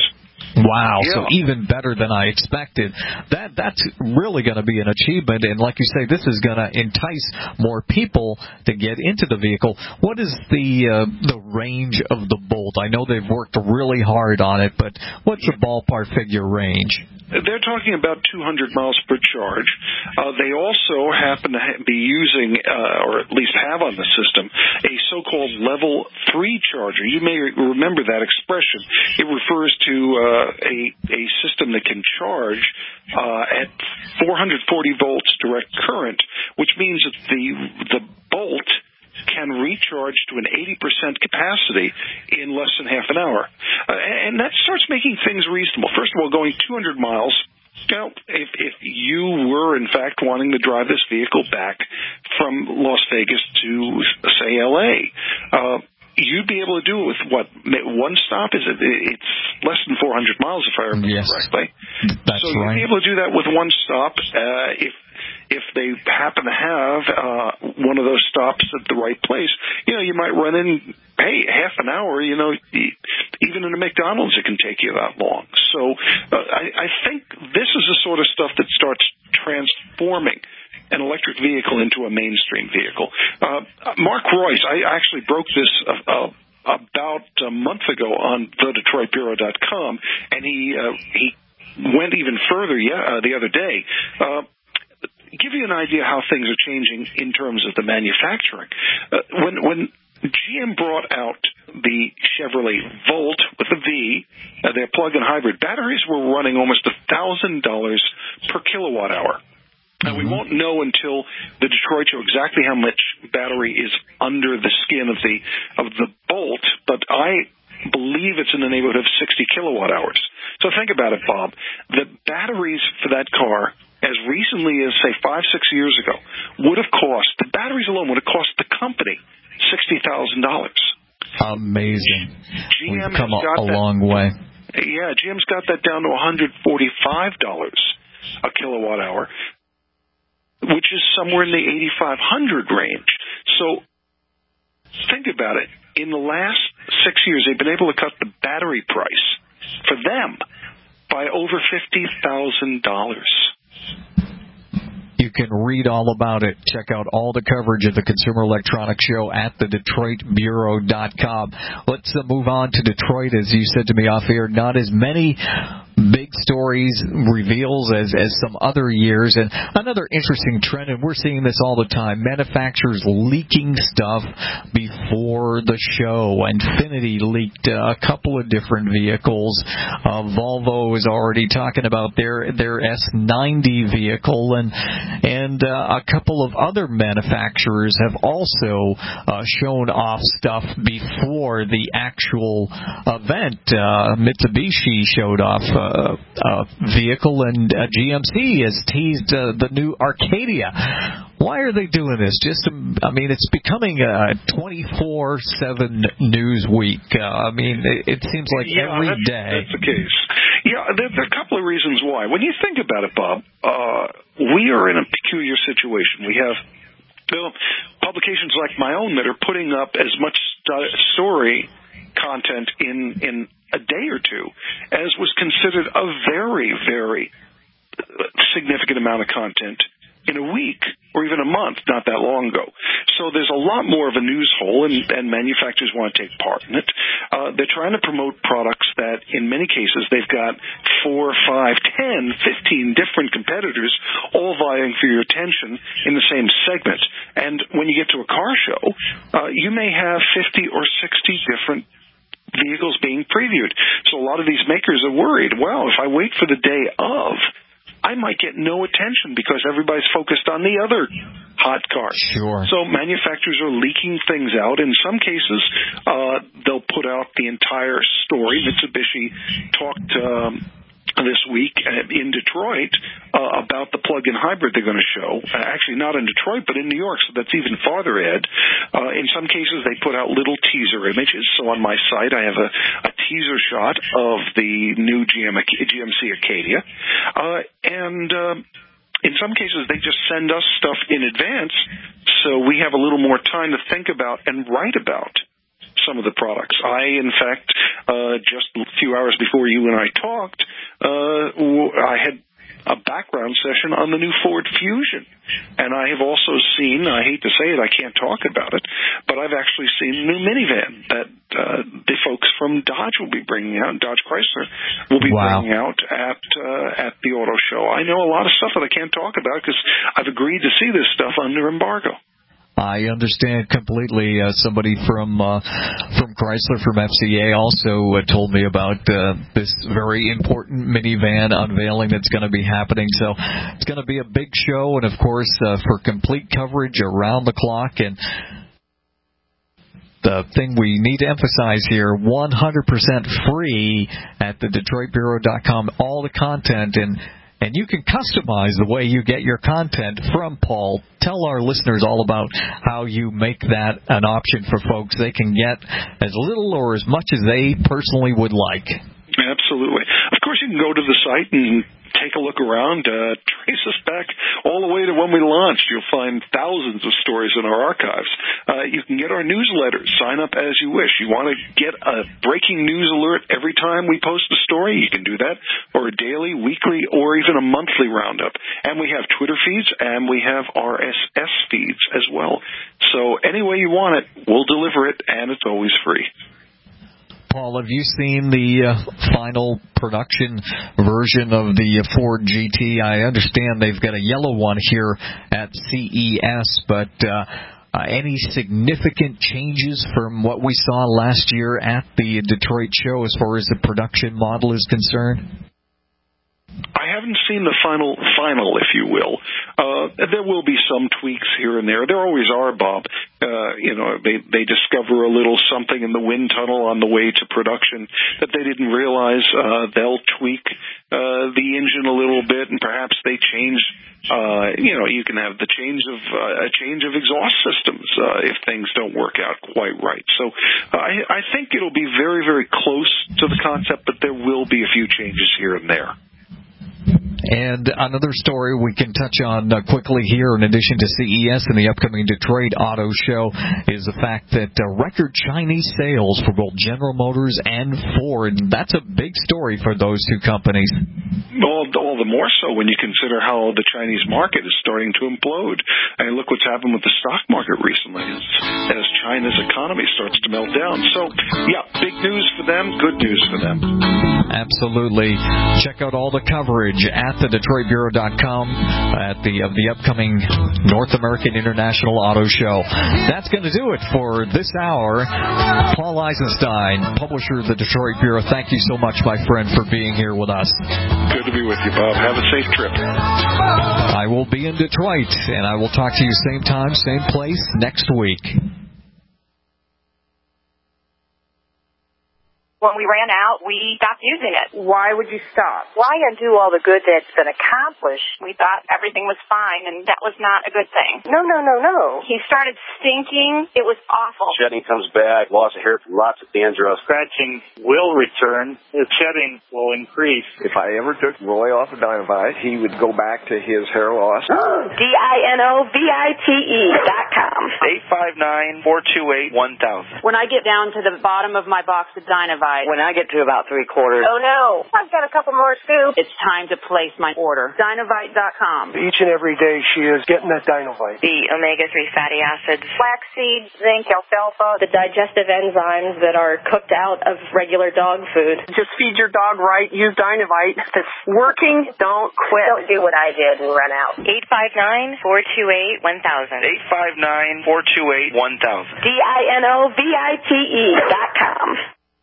Wow, yeah. so even better than I expected. That That's really going to be an achievement, and like you say, this is going to entice more people to get into the vehicle. What is the uh, the range of the Bolt? I know they've worked really hard on it, but what's the ballpark figure range? They're talking about two hundred miles per charge. Uh, they also happen to ha- be using, uh, or at least have on the system, a so-called level three charger. You may remember that expression. It refers to uh, a, a system that can charge uh, at four hundred forty volts direct current, which means that the the Bolt can recharge to an eighty percent capacity in less than half an hour. Uh, and that starts making things reasonable. First of all, going two hundred miles, you know, if, if you were, in fact, wanting to drive this vehicle back from Las Vegas to, say, L A, uh, you'd be able to do it with, what, one stop? Is it? It's less than four hundred miles, if I remember yes. correctly. That's so right. you'd be able to do that with one stop. Uh, if If they happen to have uh, one of those stops at the right place, you know, you might run in, hey, half an hour, you know, even in a McDonald's it can take you that long. So uh, I, I think this is the sort of stuff that starts transforming an electric vehicle into a mainstream vehicle. Uh, Mark Royce, I actually broke this uh, uh, about a month ago on the detroit bureau dot com, and he, uh, he went even further yeah, uh, the other day. Uh, give you an idea how things are changing in terms of the manufacturing. Uh, when when G M brought out the Chevrolet Volt with a V, uh, their plug-in hybrid, batteries were running almost one thousand dollars per kilowatt hour. Now, we won't know until the Detroit show exactly how much battery is under the skin of the of the Bolt, but I believe it's in the neighborhood of sixty kilowatt hours. So think about it, Bob. The batteries for that car, as recently as, say, five, six years ago, would have cost, the batteries alone would have cost the company sixty thousand dollars. Amazing. G M We've come a, a that, long way. Yeah, G M's got that down to one hundred forty-five dollars a kilowatt hour, which is somewhere in the eighty-five hundred range. So think about it. In the last six years, they've been able to cut the battery price for them by over fifty thousand dollars. You can read all about it. Check out all the coverage of the Consumer Electronics Show at the detroit bureau dot com. Let's uh, move on to Detroit. As you said to me off air, not as many big stories, reveals as, as some other years. And another interesting trend, and we're seeing this all the time, manufacturers leaking stuff before the show. Infiniti leaked uh, a couple of different vehicles. Uh, Volvo is already talking about their their S ninety vehicle, and and uh, a couple of other manufacturers have also uh, shown off stuff before the actual event. Uh, Mitsubishi showed off uh, uh, vehicle, and uh, G M C has teased uh, the new Arcadia. Why are they doing this? Just, I mean, it's becoming a twenty-four seven news week. Uh, I mean, it, it seems like yeah, every that's, day. That's the case. Yeah, there, there are a couple of reasons why. When you think about it, Bob, uh, we are in a peculiar situation. We have you know, publications like my own that are putting up as much st- story content in, in a day or two as was considered a very, very significant amount of content in a week or even a month not that long ago. So there's a lot more of a news hole, and, and manufacturers want to take part in it. Uh, they're trying to promote products that, in many cases, they've got four, five, ten, fifteen different competitors all vying for your attention in the same segment. And when you get to a car show, uh, you may have fifty or sixty different vehicles being previewed. So a lot of these makers are worried, well, if I wait for the day of, I might get no attention because everybody's focused on the other hot cars. Sure. So manufacturers are leaking things out. In some cases, uh, they'll put out the entire story. Mitsubishi talked um, this week in Detroit uh, about the plug-in hybrid they're going to show. Uh, actually, not in Detroit, but in New York, so that's even farther ahead. Uh, in some cases, they put out little teaser images. So on my site, I have a, a teaser shot of the new G M, G M C Acadia. Uh, and uh, in some cases, they just send us stuff in advance, so we have a little more time to think about and write about some of the products. I, in fact, uh, uh, just a few hours before you and I talked, uh, I had a background session on the new Ford Fusion. And I have also seen, I hate to say it, I can't talk about it, but I've actually seen a new minivan that uh, the folks from Dodge will be bringing out, Dodge Chrysler will be wow. bringing out at uh, at the auto show. I know a lot of stuff that I can't talk about because I've agreed to see this stuff under embargo. I understand completely. Uh, somebody from uh, from Chrysler, from F C A, also uh, told me about uh, this very important minivan unveiling that's going to be happening. So it's going to be a big show, and of course, uh, for complete coverage around the clock. And the thing we need to emphasize here, one hundred percent free at the Detroit Bureau dot com, all the content, and And you can customize the way you get your content from Paul. Tell our listeners all about how you make that an option for folks. They can get as little or as much as they personally would like. Absolutely. Of course, you can go to the site and take a look around, uh, trace us back all the way to when we launched. You'll find thousands of stories in our archives. Uh, you can get our newsletters. Sign up as you wish. You want to get a breaking news alert every time we post a story? You can do that, or a daily, weekly, or even a monthly roundup. And we have Twitter feeds, and we have R S S feeds as well. So any way you want it, we'll deliver it, and it's always free. Paul, have you seen the uh, final production version of the Ford G T? I understand they've got a yellow one here at C E S, but uh, uh, any significant changes from what we saw last year at the Detroit show as far as the production model is concerned? I haven't seen the final, final, if you will. Uh, there will be some tweaks here and there. There always are, Bob. Uh, you know, they, they discover a little something in the wind tunnel on the way to production that they didn't realize. Uh, they'll tweak uh, the engine a little bit, and perhaps they change. Uh, you know, you can have the change of uh, a change of exhaust systems uh, if things don't work out quite right. So uh, I, I think it'll be very, very close to the concept, but there will be a few changes here and there. And another story we can touch on uh, quickly here, in addition to C E S and the upcoming Detroit Auto Show, is the fact that uh, record Chinese sales for both General Motors and Ford. That's a big story for those two companies. All, all the more so when you consider how the Chinese market is starting to implode. I mean, look what's happened with the stock market recently as, as China's economy starts to melt down. So, yeah, big news for them, good news for them. Absolutely. Check out all the coverage at the Detroit Bureau dot com at the of the upcoming North American International Auto Show. That's going to do it for this hour. Paul Eisenstein, publisher of the Detroit Bureau, thank you so much, my friend, for being here with us. Good to be with you, Bob. Have a safe trip. I will be in Detroit, and I will talk to you same time, same place next week. When we ran out, we stopped using it. Why would you stop? Why undo all the good that's been accomplished? We thought everything was fine, and that was not a good thing. No, no, no, no. He started stinking. It was awful. Shedding comes back, loss of hair from lots of dandruff. Scratching will return. The shedding will increase. If I ever took Roy off of Dynavite, he would go back to his hair loss. D I N O V I T E dot com. eight five nine, four two eight, one thousand. When I get down to the bottom of my box of Dynavite, when I get to about three quarters, oh no, I've got a couple more scoops. It's time to place my order. Dynavite dot com. Each and every day she is getting that Dynavite. The omega three fatty acids, flaxseed, zinc, alfalfa, the digestive enzymes that are cooked out of regular dog food. Just feed your dog right. Use Dynavite. If it's working, don't quit. Don't do what I did and run out. eight five nine, four two eight, one thousand. eight five nine, four two eight, one thousand. D I N O V I T E dot com.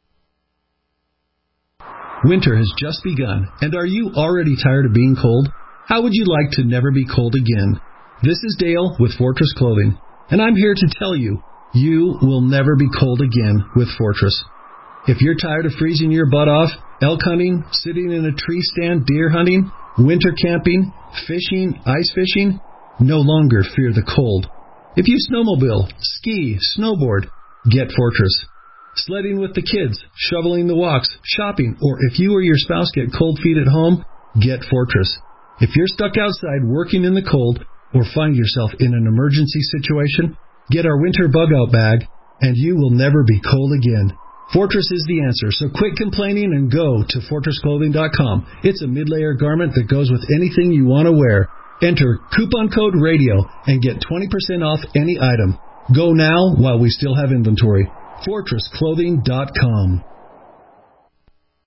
Winter has just begun, and are you already tired of being cold? How would you like to never be cold again? This is Dale with Fortress Clothing, and I'm here to tell you, you will never be cold again with Fortress. If you're tired of freezing your butt off, elk hunting, sitting in a tree stand, deer hunting, winter camping, fishing, ice fishing, no longer fear the cold. If you snowmobile, ski, snowboard, get Fortress. Sledding with the kids, shoveling the walks, shopping, or if you or your spouse get cold feet at home, get Fortress. If you're stuck outside working in the cold or find yourself in an emergency situation, get our winter bug-out bag, and you will never be cold again. Fortress is the answer, so quit complaining and go to fortress clothing dot com. It's a mid-layer garment that goes with anything you want to wear. Enter coupon code RADIO and get twenty percent off any item. Go now while we still have inventory. fortress clothing dot com.